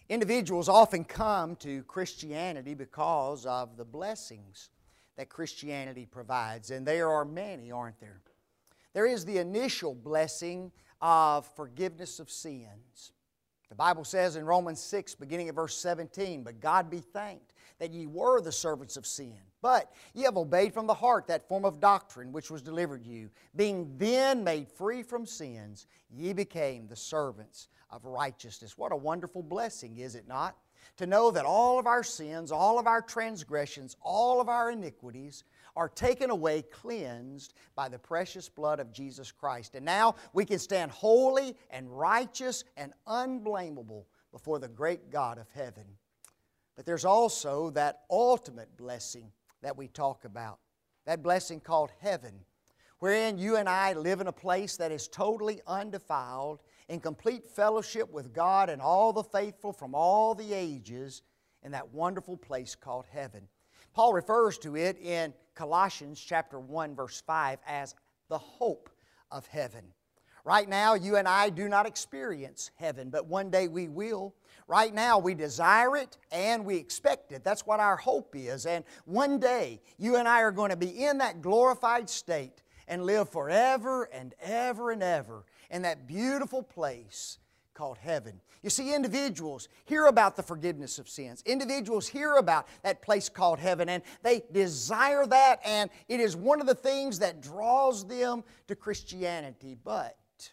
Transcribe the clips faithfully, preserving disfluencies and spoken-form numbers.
Individuals often come to Christianity because of the blessings that Christianity provides, and there are many, aren't there? There is the initial blessing of forgiveness of sins. The Bible says in Romans six, beginning at verse seventeen, "But God be thanked that ye were the servants of sin, but ye have obeyed from the heart that form of doctrine which was delivered you. Being then made free from sins, ye became the servants of righteousness." What a wonderful blessing, is it not? To know that all of our sins, all of our transgressions, all of our iniquities are taken away, cleansed by the precious blood of Jesus Christ. And now we can stand holy and righteous and unblameable before the great God of heaven. But there's also that ultimate blessing that we talk about, that blessing called heaven, wherein you and I live in a place that is totally undefiled, in complete fellowship with God and all the faithful from all the ages, in that wonderful place called heaven. Paul refers to it in Colossians chapter one, verse five as the hope of heaven. Right now, you and I do not experience heaven, but one day we will. Right now, we desire it and we expect it. That's what our hope is. And one day, you and I are going to be in that glorified state and live forever and ever and ever in that beautiful place called heaven. You see, individuals hear about the forgiveness of sins. Individuals hear about that place called heaven, and they desire that, and it is one of the things that draws them to Christianity. But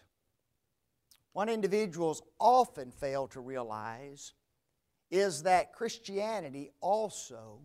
what individuals often fail to realize is that Christianity also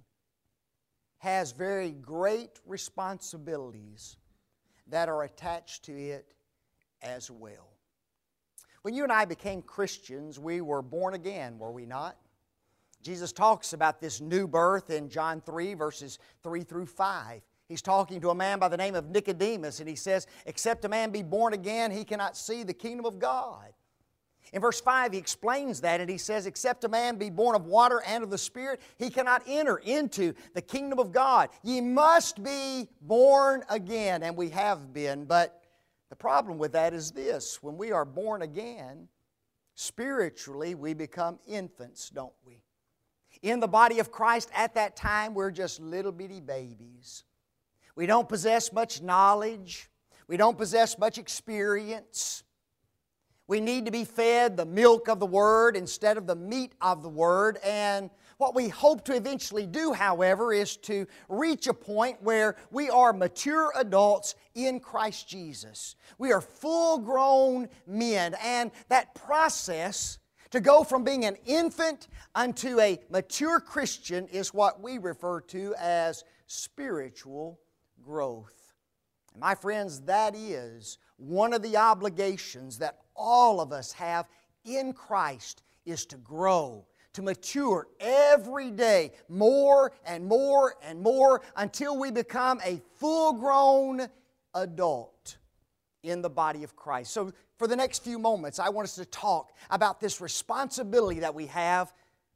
has very great responsibilities that are attached to it as well. When you and I became Christians, we were born again, were we not? Jesus talks about this new birth in John three, verses three through five. He's talking to a man by the name of Nicodemus, and he says, "Except a man be born again, he cannot see the kingdom of God." In verse five, he explains that, and he says, "Except a man be born of water and of the Spirit, he cannot enter into the kingdom of God. Ye must be born again." And we have been, but the problem with that is this: when we are born again, spiritually we become infants, don't we? In the body of Christ at that time, we're just little bitty babies. We don't possess much knowledge. We don't possess much experience. We need to be fed the milk of the Word instead of the meat of the Word. And what we hope to eventually do, however, is to reach a point where we are mature adults in Christ Jesus. We are full-grown men, and that process to go from being an infant unto a mature Christian is what we refer to as spiritual growth. And my friends, that is one of the obligations that all of us have in Christ, is to grow, to mature every day more and more and more until we become a full-grown adult in the body of Christ. So for the next few moments, I want us to talk about this responsibility that we have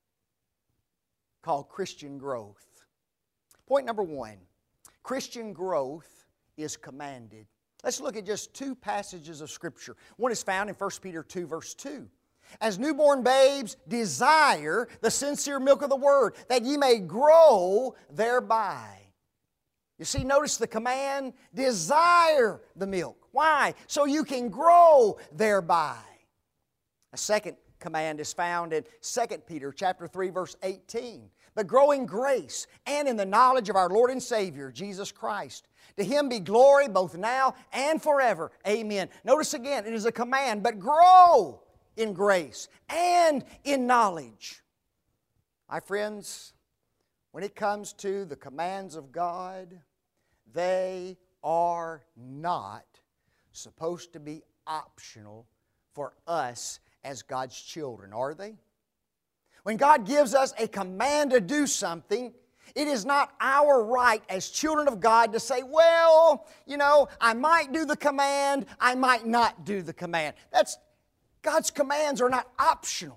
called Christian growth. Point number one, Christian growth is commanded. Let's look at just two passages of Scripture. One is found in First Peter two, verse two. "As newborn babes, desire the sincere milk of the Word, that ye may grow thereby." You see, notice the command, desire the milk. Why? So you can grow thereby. A second command is found in Second Peter chapter three, verse eighteen. "But grow in grace and in the knowledge of our Lord and Savior, Jesus Christ. To Him be glory both now and forever. Amen." Notice again, it is a command, but grow in grace and in knowledge. My friends, when it comes to the commands of God, they are not supposed to be optional for us as God's children, are they? When God gives us a command to do something, it is not our right as children of God to say, well, you know, I might do the command, I might not do the command. That's, God's commands are not optional.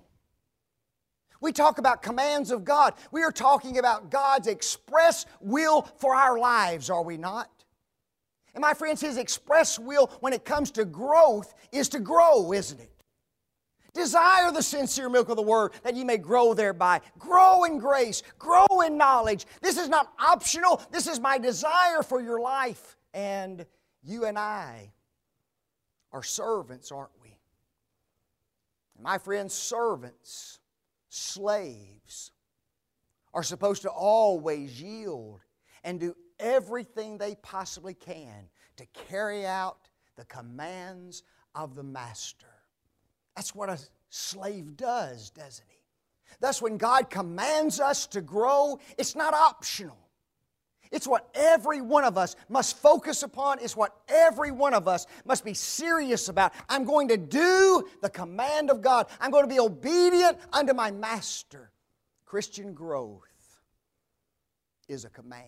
We talk about commands of God. We are talking about God's express will for our lives, are we not? And my friends, His express will when it comes to growth is to grow, isn't it? Desire the sincere milk of the Word, that ye may grow thereby. Grow in grace. Grow in knowledge. This is not optional. This is my desire for your life. And you and I are servants, aren't we? And my friends, servants, slaves, are supposed to always yield and do everything they possibly can to carry out the commands of the Master. That's what a slave does, doesn't he? Thus, when God commands us to grow, it's not optional. It's what every one of us must focus upon. It's what every one of us must be serious about. I'm going to do the command of God. I'm going to be obedient unto my Master. Christian growth is a command.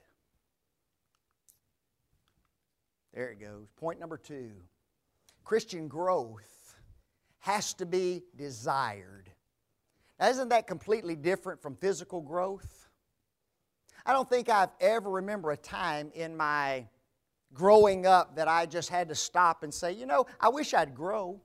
There it goes. Point number two. Christian growth has to be desired. Now, isn't that completely different from physical growth? I don't think I've ever remember a time in my growing up that I just had to stop and say, you know, I wish I'd grow.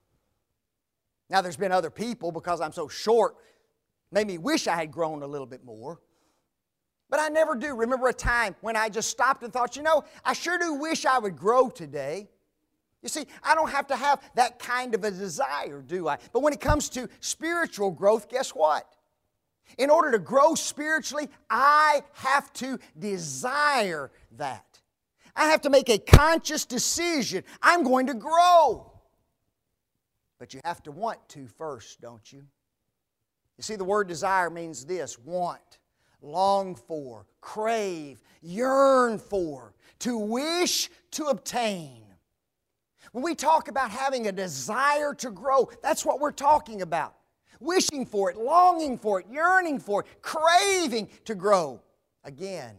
Now, there's been other people, because I'm so short, made me wish I had grown a little bit more. But I never do remember a time when I just stopped and thought, you know, I sure do wish I would grow today. You see, I don't have to have that kind of a desire, do I? But when it comes to spiritual growth, guess what? In order to grow spiritually, I have to desire that. I have to make a conscious decision. I'm going to grow. But you have to want to first, don't you? You see, the word desire means this: want, long for, crave, yearn for, to wish, to obtain. When we talk about having a desire to grow, that's what we're talking about. Wishing for it, longing for it, yearning for it, craving to grow. Again,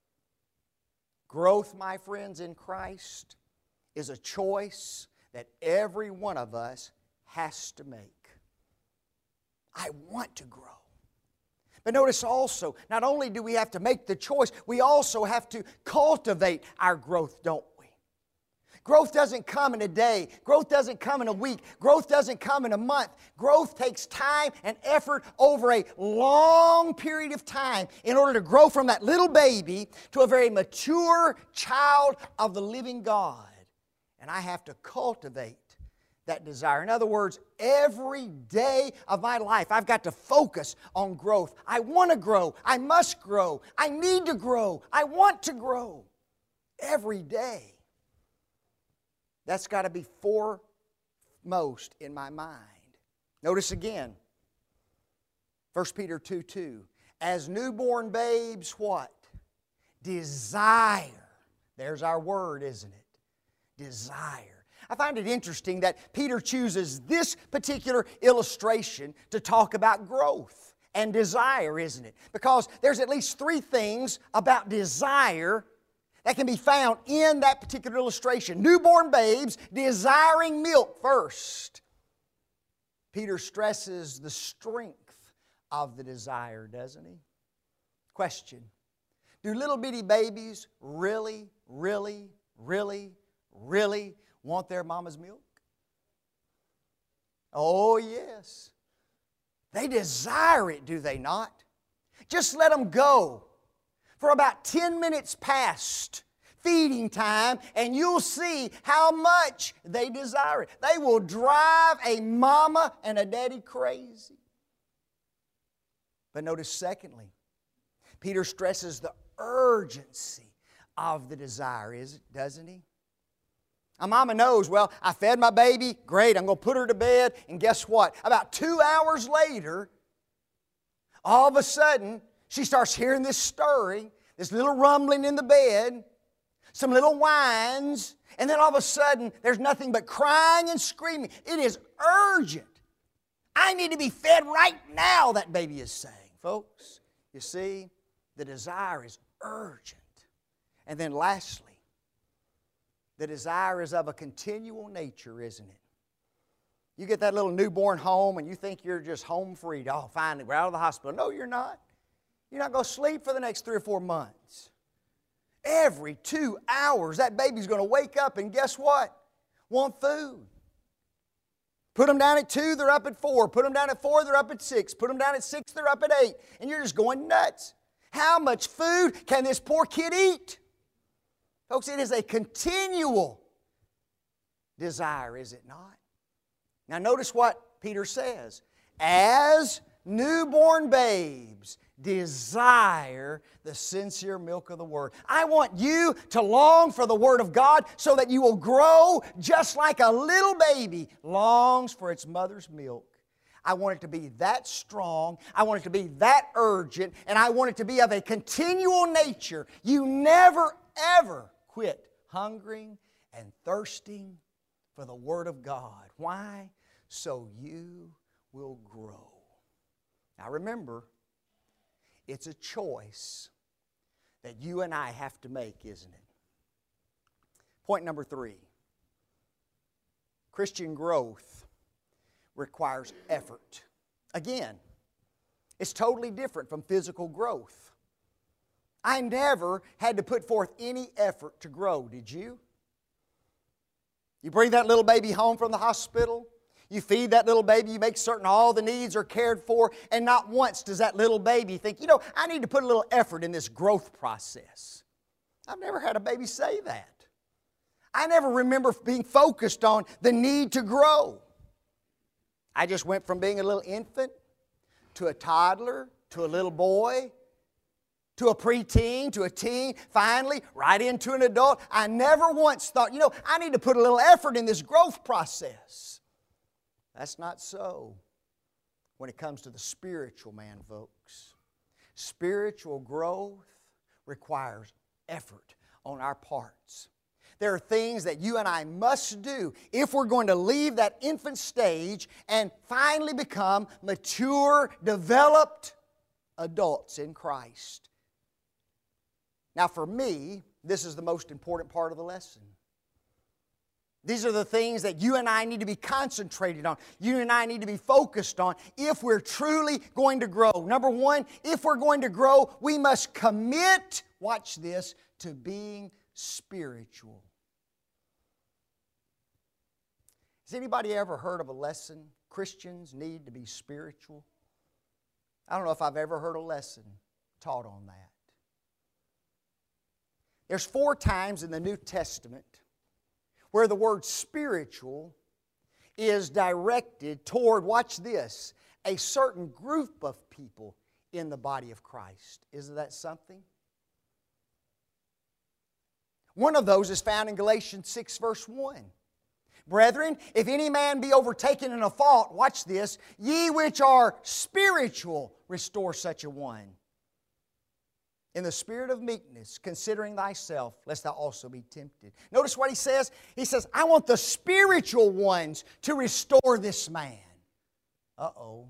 growth, my friends, in Christ is a choice that every one of us has to make. I want to grow. But notice also, not only do we have to make the choice, we also have to cultivate our growth, don't we? Growth doesn't come in a day. Growth doesn't come in a week. Growth doesn't come in a month. Growth takes time and effort over a long period of time in order to grow from that little baby to a very mature child of the living God. And I have to cultivate that desire. In other words, every day of my life, I've got to focus on growth. I want to grow. I must grow. I need to grow. I want to grow. Every day. That's got to be foremost in my mind. Notice again, First Peter two two. As newborn babes, what? Desire. There's our word, isn't it? Desire. I find it interesting that Peter chooses this particular illustration to talk about growth and desire, isn't it? Because there's at least three things about desire that can be found in that particular illustration. Newborn babes desiring milk first. Peter stresses the strength of the desire, doesn't he? Question: do little bitty babies really, really, really, really want their mama's milk? Oh, yes. They desire it, do they not? Just let them go for about ten minutes past feeding time, and you'll see how much they desire it. They will drive a mama and a daddy crazy. But notice, secondly, Peter stresses the urgency of the desire, is it, doesn't he? A mama knows, well, I fed my baby, great, I'm going to put her to bed, and guess what? About two hours later, all of a sudden, she starts hearing this stirring, this little rumbling in the bed, some little whines, and then all of a sudden, there's nothing but crying and screaming. It is urgent. I need to be fed right now, that baby is saying. Folks, you see, the desire is urgent. And then lastly, the desire is of a continual nature, isn't it? You get that little newborn home and you think you're just home free. Oh, finally, we're out of the hospital. No, you're not. You're not going to sleep for the next three or four months. Every two hours, that baby's going to wake up and guess what? Want food. Put them down at two, they're up at four. Put them down at four, they're up at six. Put them down at six, they're up at eight. And you're just going nuts. How much food can this poor kid eat? Folks, it is a continual desire, is it not? Now notice what Peter says. As newborn babes desire the sincere milk of the Word. I want you to long for the Word of God so that you will grow just like a little baby longs for its mother's milk. I want it to be that strong. I want it to be that urgent. And I want it to be of a continual nature. You never, ever quit hungering and thirsting for the Word of God. Why? So you will grow. Now remember, it's a choice that you and I have to make, isn't it? Point number three. Christian growth requires effort. Again, it's totally different from physical growth. I never had to put forth any effort to grow, did you? You bring that little baby home from the hospital, you feed that little baby, you make certain all the needs are cared for, and not once does that little baby think, you know, I need to put a little effort in this growth process. I've never had a baby say that. I never remember being focused on the need to grow. I just went from being a little infant to a toddler to a little boy to a preteen, to a teen, finally right into an adult. I never once thought, you know, I need to put a little effort in this growth process. That's not so when it comes to the spiritual man, folks. Spiritual growth requires effort on our parts. There are things that you and I must do if we're going to leave that infant stage and finally become mature, developed adults in Christ. Now for me, this is the most important part of the lesson. These are the things that you and I need to be concentrated on. You and I need to be focused on if we're truly going to grow. Number one, if we're going to grow, we must commit, watch this, to being spiritual. Has anybody ever heard of a lesson, Christians need to be spiritual? I don't know if I've ever heard a lesson taught on that. There's four times in the New Testament where the word spiritual is directed toward, watch this, a certain group of people in the body of Christ. Isn't that something? One of those is found in Galatians six, verse one. Brethren, if any man be overtaken in a fault, watch this, ye which are spiritual, restore such a one. In the spirit of meekness, considering thyself, lest thou also be tempted. Notice what he says. He says, I want the spiritual ones to restore this man. Uh-oh.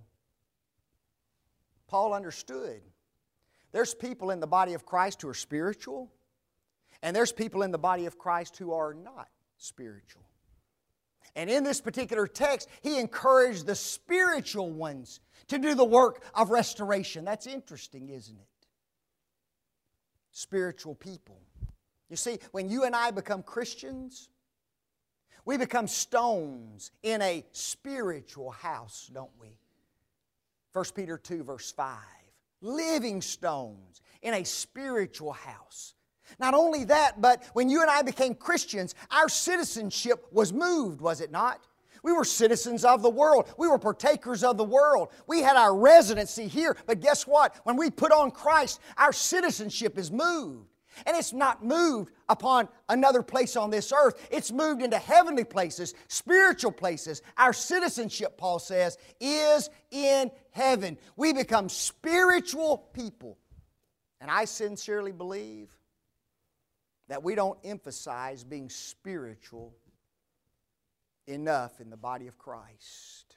Paul understood. There's people in the body of Christ who are spiritual, and there's people in the body of Christ who are not spiritual. And in this particular text, he encouraged the spiritual ones to do the work of restoration. That's interesting, isn't it? Spiritual people. You see, when you and I become Christians, we become stones in a spiritual house, don't we? First Peter two, verse five. Living stones in a spiritual house. Not only that, but when you and I became Christians, our citizenship was moved, was it not? We were citizens of the world. We were partakers of the world. We had our residency here. But guess what? When we put on Christ, our citizenship is moved. And it's not moved upon another place on this earth. It's moved into heavenly places, spiritual places. Our citizenship, Paul says, is in heaven. We become spiritual people. And I sincerely believe that we don't emphasize being spiritual enough in the body of Christ.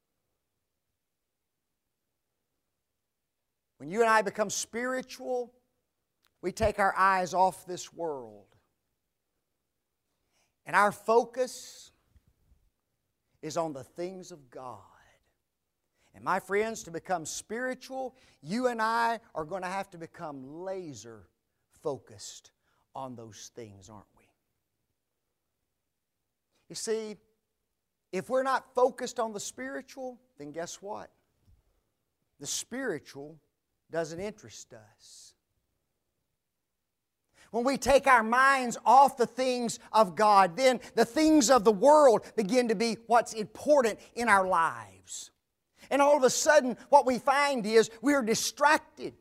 When you and I become spiritual, we take our eyes off this world. And our focus is on the things of God. And my friends, to become spiritual, you and I are going to have to become laser focused on those things, aren't we? You see, If we're not focused on the spiritual, then guess what? The spiritual doesn't interest us. When we take our minds off the things of God, then the things of the world begin to be what's important in our lives. And all of a sudden, what we find is we're distracted.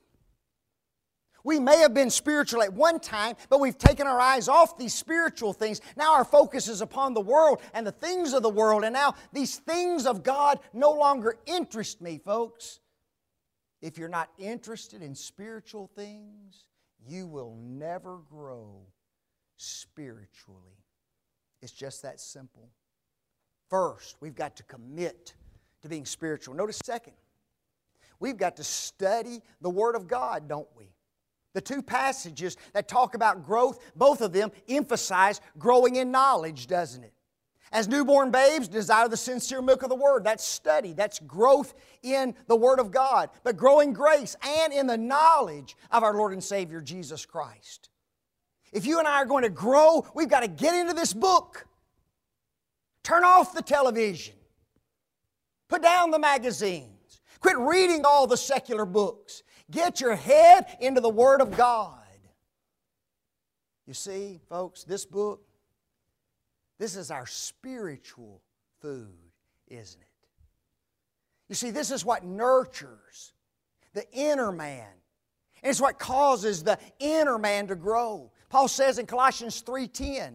We may have been spiritual at one time, but we've taken our eyes off these spiritual things. Now our focus is upon the world and the things of the world, and now these things of God no longer interest me, folks. If you're not interested in spiritual things, you will never grow spiritually. It's just that simple. First, we've got to commit to being spiritual. Notice second, we've got to study the Word of God, don't we? The two passages that talk about growth, both of them emphasize growing in knowledge, doesn't it? As newborn babes, desire the sincere milk of the Word. That's study. That's growth in the Word of God. But growing grace and in the knowledge of our Lord and Savior, Jesus Christ. If you and I are going to grow, we've got to get into this book. Turn off the television. Put down the magazines. Quit reading all the secular books. Get your head into the Word of God. You see, folks, this book, this is our spiritual food, isn't it? You see, this is what nurtures the inner man. And it's what causes the inner man to grow. Paul says in Colossians three ten,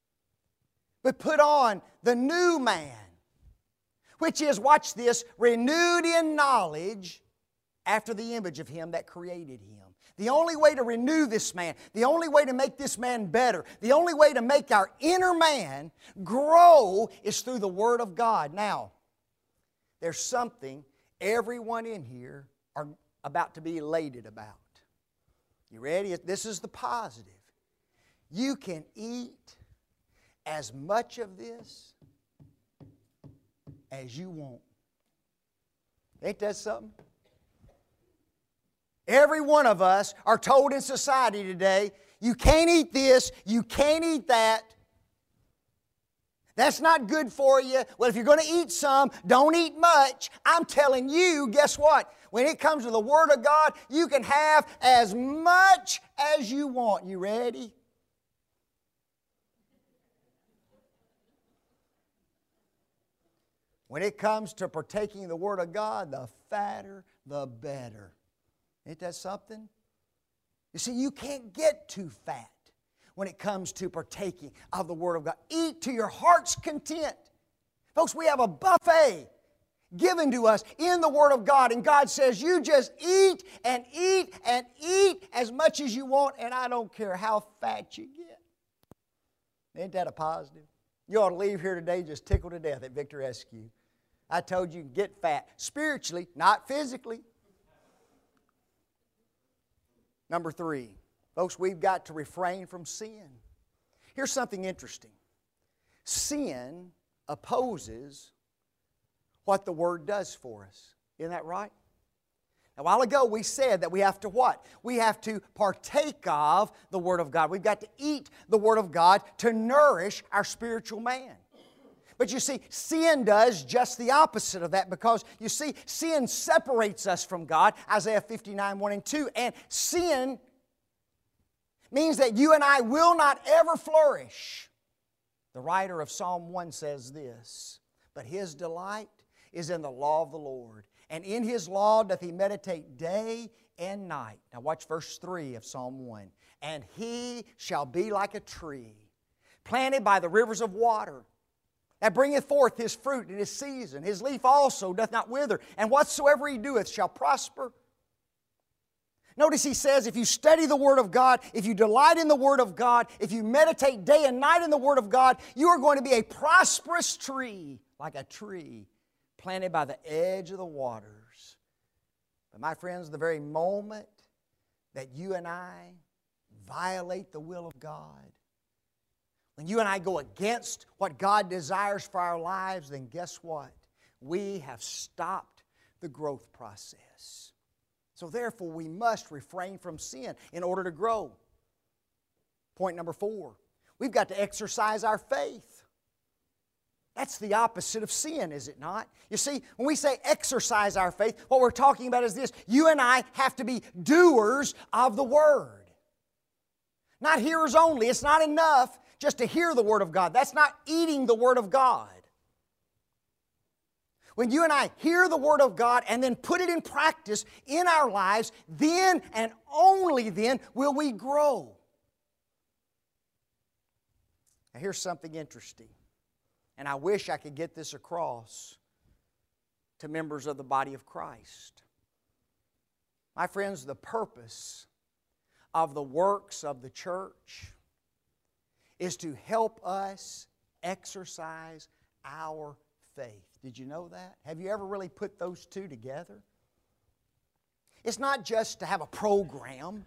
but put on the new man, which is, watch this, renewed in knowledge after the image of Him that created him. The only way to renew this man, the only way to make this man better, the only way to make our inner man grow is through the Word of God. Now, there's something everyone in here are about to be elated about. You ready? This is the positive. You can eat as much of this as you want. Ain't that something? Every one of us are told in society today, you can't eat this, you can't eat that. That's not good for you. Well, if you're going to eat some, don't eat much. I'm telling you, guess what? When it comes to the Word of God, you can have as much as you want. You ready? When it comes to partaking of the Word of God, the fatter, the better. Ain't that something? You see, you can't get too fat when it comes to partaking of the Word of God. Eat to your heart's content. Folks, we have a buffet given to us in the Word of God, and God says, you just eat and eat and eat as much as you want, and I don't care how fat you get. Ain't that a positive? You ought to leave here today just tickled to death at Victor Eskew. I told you, get fat. Spiritually, not physically. Number three, folks, we've got to refrain from sin. Here's something interesting. Sin opposes what the Word does for us. Isn't that right? A while ago we said that we have to what? We have to partake of the Word of God. We've got to eat the Word of God to nourish our spiritual man. But you see, sin does just the opposite of that, because you see, sin separates us from God, Isaiah fifty-nine, one and two, and sin means that you and I will not ever flourish. The writer of Psalm one says this, but his delight is in the law of the Lord, and in His law doth he meditate day and night. Now watch verse three of Psalm one. And he shall be like a tree planted by the rivers of water, that bringeth forth his fruit in his season. His leaf also doth not wither, and whatsoever he doeth shall prosper. Notice he says, if you study the Word of God, if you delight in the Word of God, if you meditate day and night in the Word of God, you are going to be a prosperous tree, like a tree planted by the edge of the waters. But my friends, the very moment that you and I violate the will of God, when you and I go against what God desires for our lives, then guess what? We have stopped the growth process. So therefore, we must refrain from sin in order to grow. Point number four, we've got to exercise our faith. That's the opposite of sin, is it not? You see, when we say exercise our faith, what we're talking about is this. You and I have to be doers of the Word. Not hearers only. It's not enough just to hear the Word of God. That's not eating the Word of God. When you and I hear the Word of God and then put it in practice in our lives, then and only then will we grow. Now here's something interesting. And I wish I could get this across to members of the body of Christ. My friends, the purpose of the works of the church is to help us exercise our faith. Did you know that? Have you ever really put those two together? It's not just to have a program,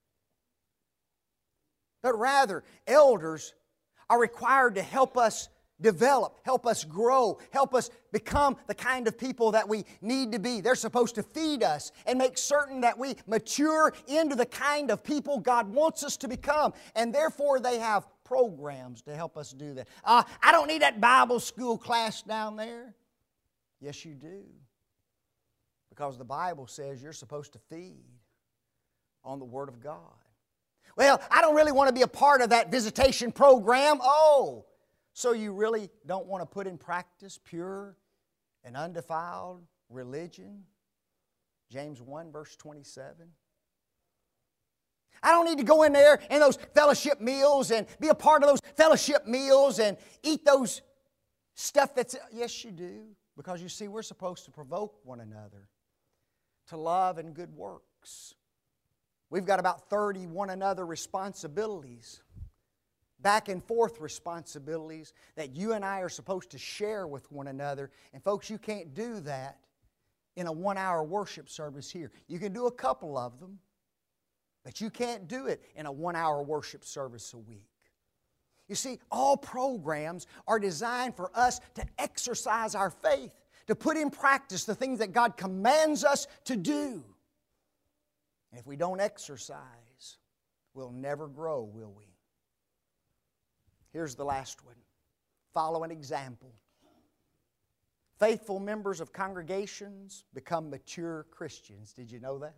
but rather elders are required to help us develop, help us grow, help us become the kind of people that we need to be. They're supposed to feed us and make certain that we mature into the kind of people God wants us to become. And therefore they have programs to help us do that. Uh, I don't need that Bible school class down there. Yes, you do. Because the Bible says you're supposed to feed on the Word of God. Well, I don't really want to be a part of that visitation program. Oh, so you really don't want to put in practice pure and undefiled religion? James one verse twenty-seven. I don't need to go in there in those fellowship meals and be a part of those fellowship meals and eat those stuff that's... Yes, you do. Because you see, we're supposed to provoke one another to love and good works. We've got about thirty one another responsibilities, back and forth responsibilities that you and I are supposed to share with one another. And folks, you can't do that in a one-hour worship service here. You can do a couple of them, but you can't do it in a one-hour worship service a week. You see, all programs are designed for us to exercise our faith, to put in practice the things that God commands us to do. And if we don't exercise, we'll never grow, will we? Here's the last one. Follow an example. Faithful members of congregations become mature Christians. Did you know that?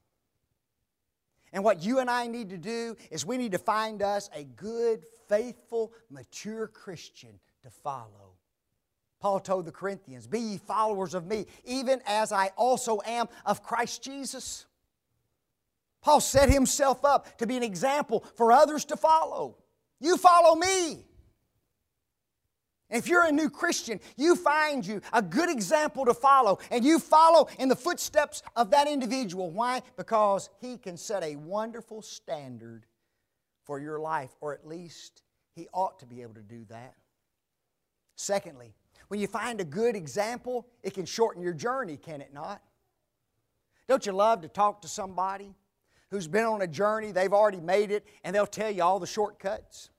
And what you and I need to do is we need to find us a good, faithful, mature Christian to follow. Paul told the Corinthians, "Be ye followers of me, even as I also am of Christ Jesus." Paul set himself up to be an example for others to follow. You follow me. If you're a new Christian, you find you a good example to follow, and you follow in the footsteps of that individual. Why? Because he can set a wonderful standard for your life, or at least he ought to be able to do that. Secondly, when you find a good example, it can shorten your journey, can it not? Don't you love to talk to somebody who's been on a journey, they've already made it, and they'll tell you all the shortcuts?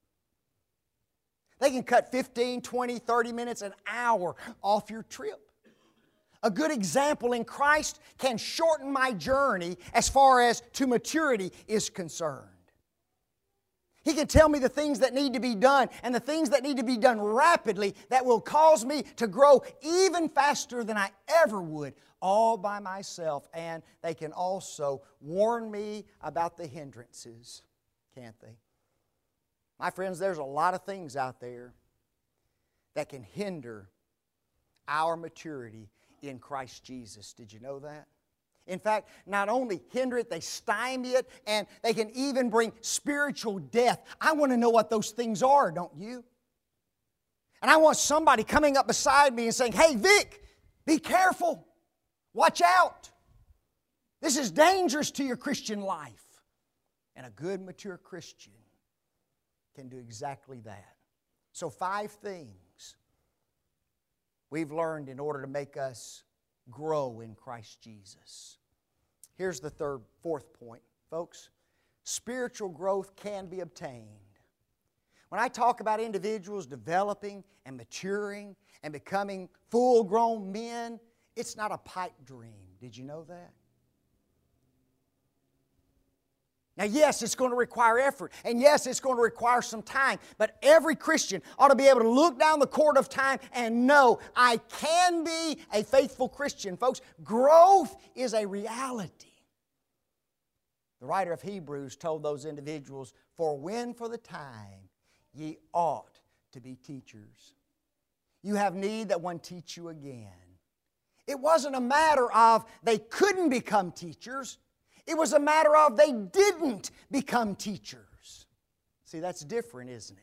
They can cut fifteen, twenty, thirty minutes, an hour off your trip. A good example in Christ can shorten my journey as far as to maturity is concerned. He can tell me the things that need to be done and the things that need to be done rapidly that will cause me to grow even faster than I ever would all by myself. And they can also warn me about the hindrances, can't they? My friends, there's a lot of things out there that can hinder our maturity in Christ Jesus. Did you know that? In fact, not only hinder it, they stymie it, and they can even bring spiritual death. I want to know what those things are, don't you? And I want somebody coming up beside me and saying, "Hey, Vic, be careful. Watch out. This is dangerous to your Christian life." And a good, mature Christian can do exactly that. So five things we've learned in order to make us grow in Christ Jesus. Here's the third, fourth point, folks. Spiritual growth can be obtained. When I talk about individuals developing and maturing and becoming full-grown men, it's not a pipe dream. Did you know that? Now, yes, it's going to require effort, and yes, it's going to require some time, but every Christian ought to be able to look down the court of time and know, I can be a faithful Christian. Folks, growth is a reality. The writer of Hebrews told those individuals, for when for the time ye ought to be teachers. You have need that one teach you again. It wasn't a matter of they couldn't become teachers. It was a matter of they didn't become teachers. See, that's different, isn't it?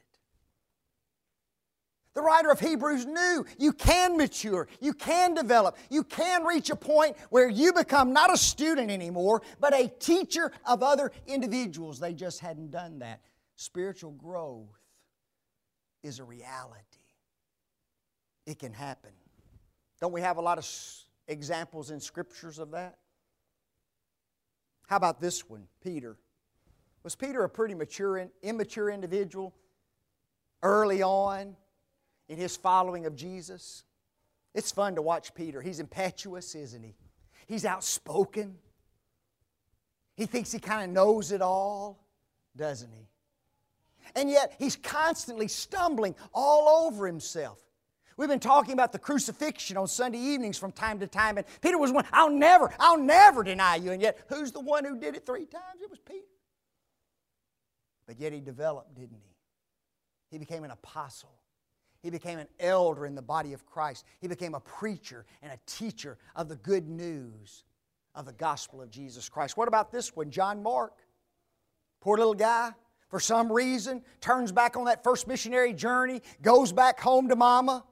The writer of Hebrews knew you can mature, you can develop, you can reach a point where you become not a student anymore, but a teacher of other individuals. They just hadn't done that. Spiritual growth is a reality. It can happen. Don't we have a lot of examples in Scriptures of that? How about this one, Peter? Was Peter a pretty mature, immature individual early on in his following of Jesus? It's fun to watch Peter. He's impetuous, isn't he? He's outspoken. He thinks he kind of knows it all, doesn't he? And yet, he's constantly stumbling all over himself. We've been talking about the crucifixion on Sunday evenings from time to time, and Peter was one, I'll never, I'll never deny you. And yet, who's the one who did it three times? It was Peter. But yet he developed, didn't he? He became an apostle. He became an elder in the body of Christ. He became a preacher and a teacher of the good news of the gospel of Jesus Christ. What about this one, John Mark? Poor little guy, for some reason, turns back on that first missionary journey, goes back home to mama.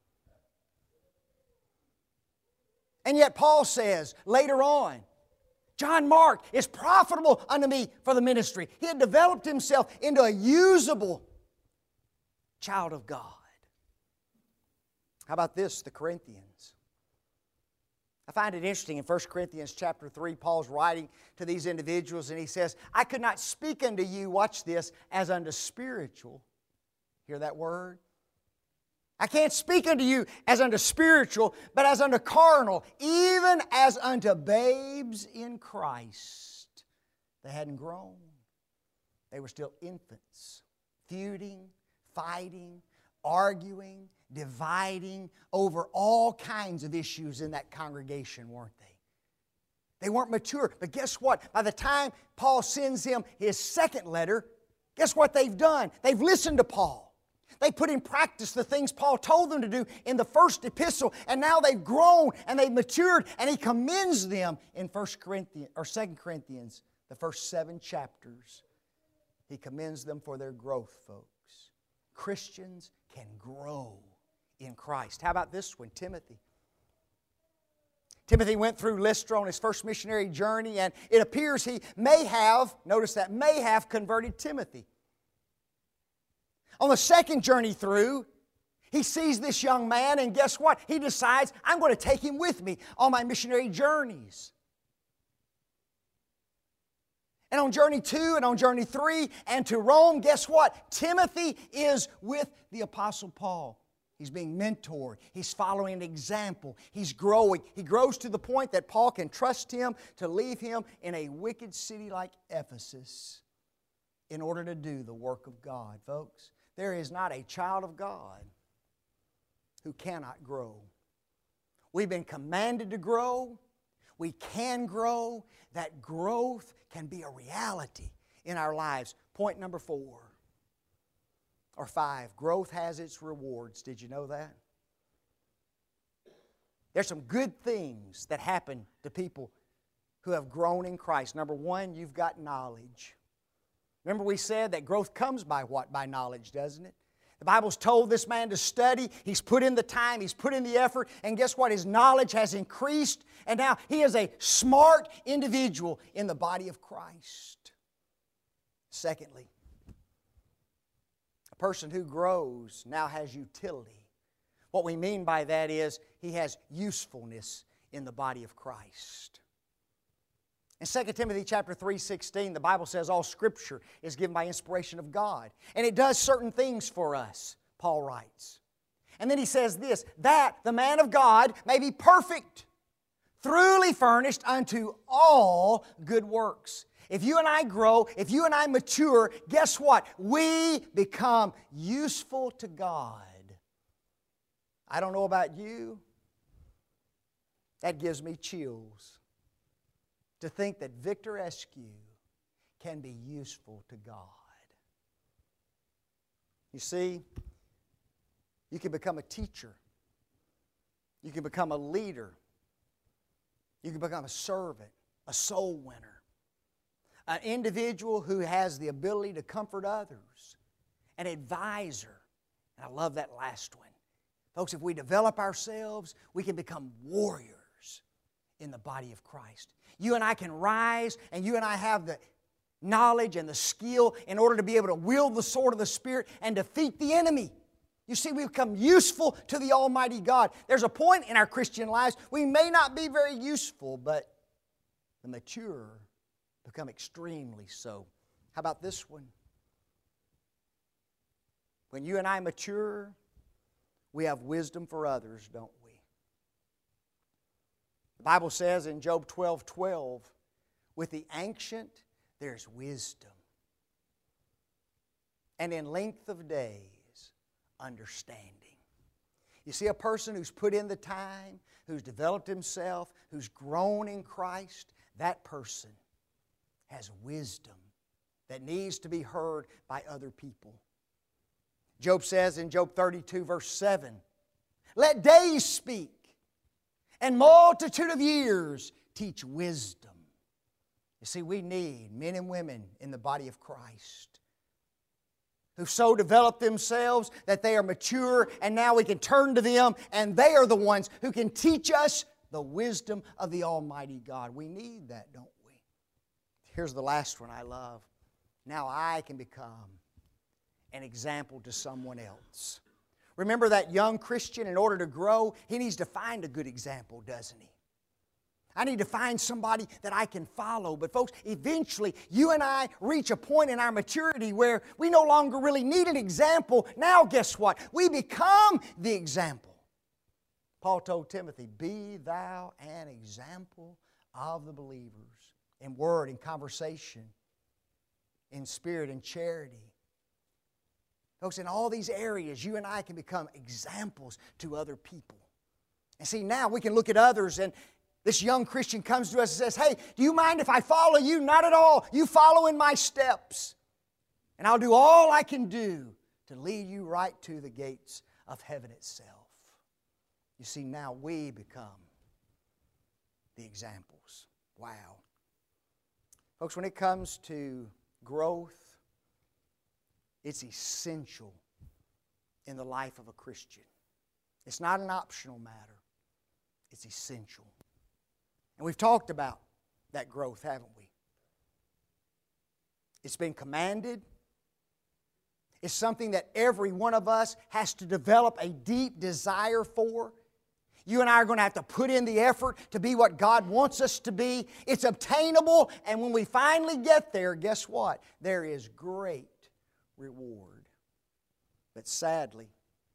And yet Paul says later on, John Mark is profitable unto me for the ministry. He had developed himself into a usable child of God. How about this, the Corinthians? I find it interesting in First Corinthians chapter three, Paul's writing to these individuals and he says, I could not speak unto you, watch this, as unto spiritual. Hear that word? I can't speak unto you as unto spiritual, but as unto carnal, even as unto babes in Christ. They hadn't grown. They were still infants, feuding, fighting, arguing, dividing over all kinds of issues in that congregation, weren't they? They weren't mature. But guess what? By the time Paul sends him his second letter, guess what they've done? They've listened to Paul. They put in practice the things Paul told them to do in the first epistle, and now they've grown and they've matured, and he commends them in First Corinthians or Second Corinthians, the first seven chapters. He commends them for their growth, folks. Christians can grow in Christ. How about this one, Timothy? Timothy went through Lystra on his first missionary journey, and it appears he may have, notice that, may have converted Timothy. On the second journey through, he sees this young man, and guess what? He decides, I'm going to take him with me on my missionary journeys. And on journey two and on journey three and to Rome, guess what? Timothy is with the Apostle Paul. He's being mentored. He's following an example. He's growing. He grows to the point that Paul can trust him to leave him in a wicked city like Ephesus in order to do the work of God. Folks, there is not a child of God who cannot grow. We've been commanded to grow. We can grow. That growth can be a reality in our lives. Point number four or five, growth has its rewards. Did you know that? There's some good things that happen to people who have grown in Christ. Number one, you've got knowledge. Remember we said that growth comes by what? By knowledge, doesn't it? The Bible's told this man to study. He's put in the time. He's put in the effort. And guess what? His knowledge has increased. And now he is a smart individual in the body of Christ. Secondly, a person who grows now has utility. What we mean by that is he has usefulness in the body of Christ. In Second Timothy chapter three sixteen, the Bible says all Scripture is given by inspiration of God. And it does certain things for us, Paul writes. And then he says this, that the man of God may be perfect, thoroughly furnished unto all good works. if you and I grow, if you and I mature, guess what? We become useful to God. I don't know about you. That gives me chills to think that Victor Eskew can be useful to God. You see, you can become a teacher. You can become a leader. You can become a servant, a soul winner, an individual who has the ability to comfort others, an advisor. And I love that last one. Folks, if we develop ourselves, we can become warriors in the body of Christ. You and I can rise, and you and I have the knowledge and the skill in order to be able to wield the sword of the Spirit and defeat the enemy. You see, we become useful to the Almighty God. There's a point in our Christian lives we may not be very useful, but the mature become extremely so. How about this one? When you and I mature, we have wisdom for others, don't we? The Bible says in Job twelve twelve, with the ancient there's wisdom, and in length of days, understanding. You see, a person who's put in the time, who's developed himself, who's grown in Christ, that person has wisdom that needs to be heard by other people. Job says in Job thirty-two, verse seven, let days speak, and multitude of years teach wisdom. You see, we need men and women in the body of Christ who've so developed themselves that they are mature, and now we can turn to them, and they are the ones who can teach us the wisdom of the Almighty God. We need that, don't we? Here's the last one I love. Now I can become an example to someone else. Remember that young Christian, in order to grow, he needs to find a good example, doesn't he? I need to find somebody that I can follow. But folks, eventually you and I reach a point in our maturity where we no longer really need an example. Now guess what? We become the example. Paul told Timothy, be thou an example of the believers in word, in conversation, in spirit, in charity. Folks, in all these areas, you and I can become examples to other people. And see, now we can look at others, and this young Christian comes to us and says, hey, do you mind if I follow you? Not at all. You follow in my steps. And I'll do all I can do to lead you right to the gates of heaven itself. You see, now we become the examples. Wow. Folks, when it comes to growth, it's essential in the life of a Christian. It's not an optional matter. It's essential. And we've talked about that growth, haven't we? It's been commanded. It's something that every one of us has to develop a deep desire for. You and I are going to have to put in the effort to be what God wants us to be. It's obtainable, and when we finally get there, guess what? There is great reward. But sadly,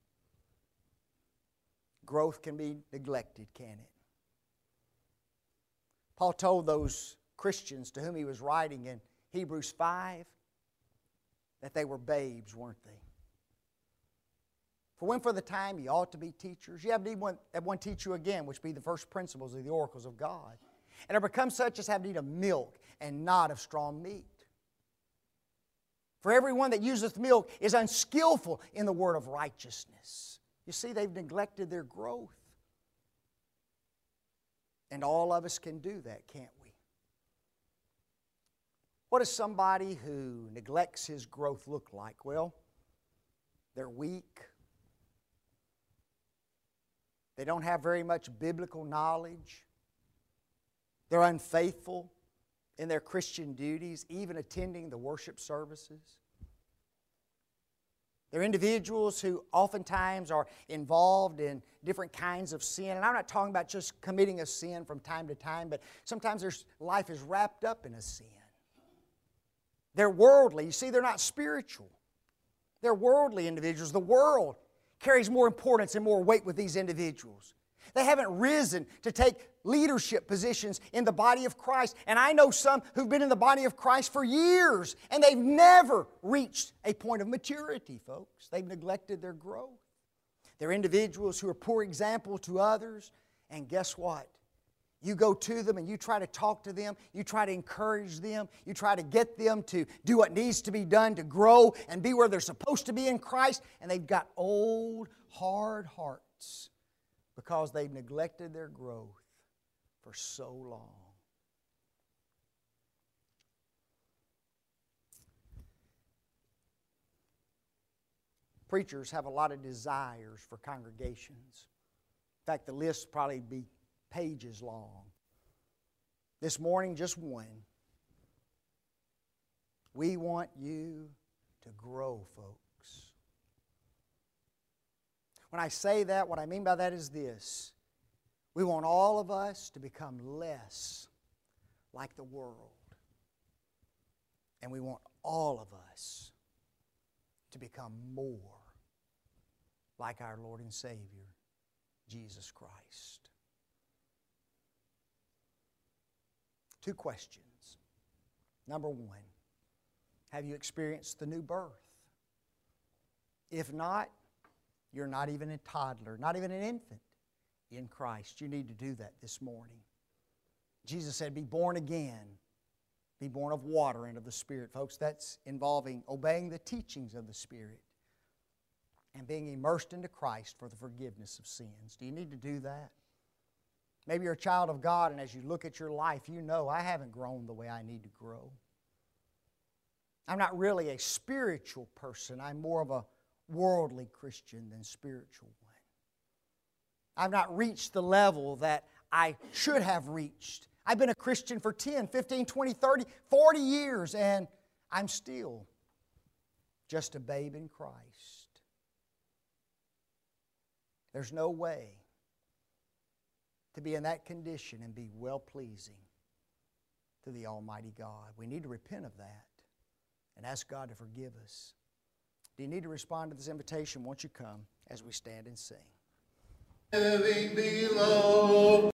growth can be neglected, can it? Paul told those Christians to whom he was writing in Hebrews five that they were babes, weren't they? For when for the time ye ought to be teachers, ye have need one, have one teach you again, which be the first principles of the oracles of God, and are become such as have need of milk and not of strong meat. For everyone that useth milk is unskillful in the word of righteousness. You see, they've neglected their growth. And all of us can do that, can't we? What does somebody who neglects his growth look like? Well, they're weak. They don't have very much biblical knowledge. They're unfaithful in their Christian duties, even attending the worship services. They're individuals who oftentimes are involved in different kinds of sin. And I'm not talking about just committing a sin from time to time, but sometimes their life is wrapped up in a sin. They're worldly. You see, they're not spiritual. They're worldly individuals. The world carries more importance and more weight with these individuals. They haven't risen to take leadership positions in the body of Christ. And I know some who've been in the body of Christ for years, and they've never reached a point of maturity, folks. They've neglected their growth. They're individuals who are poor example to others. And guess what? You go to them and you try to talk to them, you try to encourage them, you try to get them to do what needs to be done to grow and be where they're supposed to be in Christ, and they've got old, hard hearts because they've neglected their growth for so long. Preachers have a lot of desires for congregations. In fact, the list will probably be pages long. This morning, just one. We want you to grow, folks. When I say that, what I mean by that is this. We want all of us to become less like the world. And we want all of us to become more like our Lord and Savior, Jesus Christ. Two questions. Number one, have you experienced the new birth? If not, you're not even a toddler, not even an infant in Christ. You need to do that this morning. Jesus said, be born again. Be born of water and of the Spirit. Folks, that's involving obeying the teachings of the Spirit and being immersed into Christ for the forgiveness of sins. Do you need to do that? Maybe you're a child of God, and as you look at your life, you know, I haven't grown the way I need to grow. I'm not really a spiritual person. I'm more of a worldly Christian than spiritual one. I've not reached the level that I should have reached. I've been a Christian for ten, fifteen, twenty, thirty, forty years, and I'm still just a babe in Christ. There's no way to be in that condition and be well-pleasing to the Almighty God. We need to repent of that and ask God to forgive us. Do you need to respond to this invitation? Won't you come as we stand and sing? Living below.